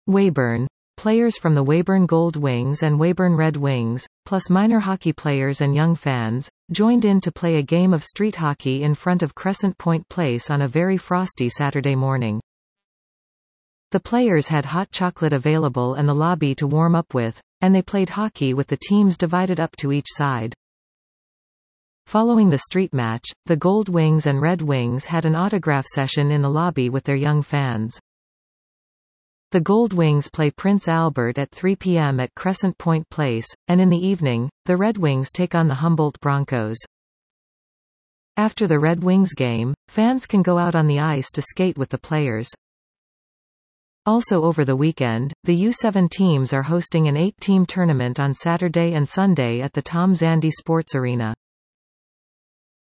Weyburn. Players from the Weyburn Gold Wings and Weyburn Red Wings, plus minor hockey players and young fans, joined in to play a game of street hockey in front of Crescent Point Place on a very frosty Saturday morning. The players had hot chocolate available and the lobby to warm up with, and they played hockey with the teams divided up to each side. Following the street match, the Gold Wings and Red Wings had an autograph session in the lobby with their young fans. The Gold Wings play Prince Albert at 3 p.m. at Crescent Point Place, and in the evening, the Red Wings take on the Humboldt Broncos. After the Red Wings game, fans can go out on the ice to skate with the players. Also over the weekend, the U7 teams are hosting an 8-team tournament on Saturday and Sunday at the Tom Zandi Sports Arena.